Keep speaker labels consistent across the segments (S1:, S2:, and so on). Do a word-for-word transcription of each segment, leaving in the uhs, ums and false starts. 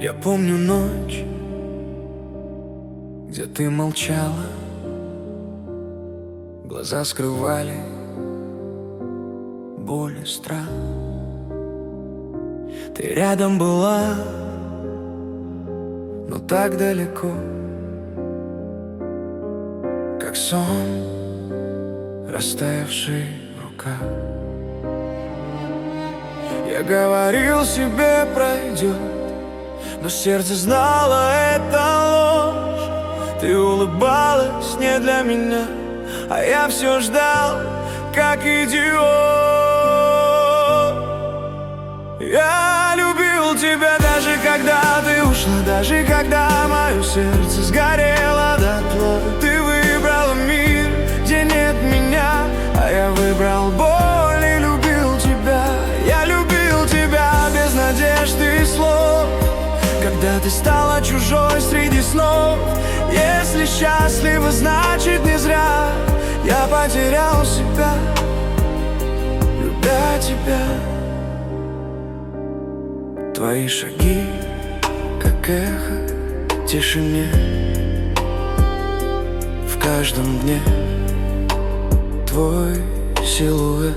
S1: Я помню ночь, где ты молчала, глаза скрывали боль и страх. Ты рядом была, но так далеко, как сон, растаявший в руках. Я говорил себе, пройдет, но сердце знало, это ложь. Ты улыбалась не для меня, а я все ждал, как идиот. Я любил тебя даже когда ты ушла, даже когда мое сердце сгорело дотла. Ты выбрала мир, где нет меня, а я выбрал боль и любил тебя. Я любил тебя без надежды и слов, когда ты стала чужой среди снов. Если счастлива, значит не зря я потерял себя, любя тебя. Твои шаги, как эхо в тишине, в каждом дне твой силуэт.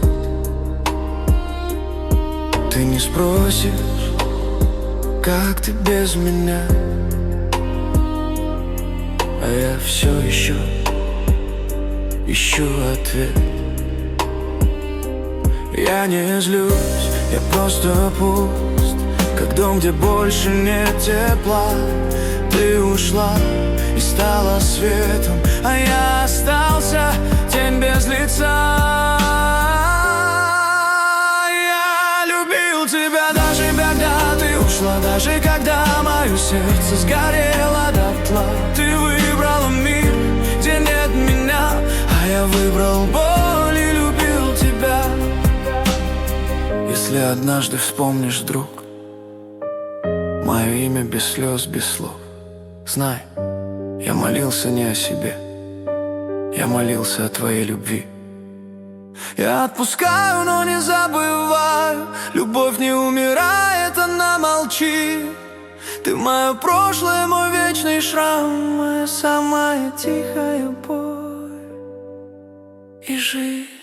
S1: Ты не спросишь, как ты без меня, а я все еще ищу ответ. Я не злюсь, я просто пуст, как дом, где больше нет тепла. Ты ушла и стала светом, а я остался тень без лица. Я любил тебя даже когда ты ушла, даже когда мое сердце сгорело дотла. Ты выбрала мир, где нет меня, а я выбрал боль и любил тебя. Если однажды вспомнишь вдруг мое имя без слез, без слов, знай, я молился не о себе, я молился о твоей любви. Я отпускаю, но не забываю, любовь не умирает, она молчит. Ты мое прошлое, мой вечный шрам, моя самая тихая боль и жизнь.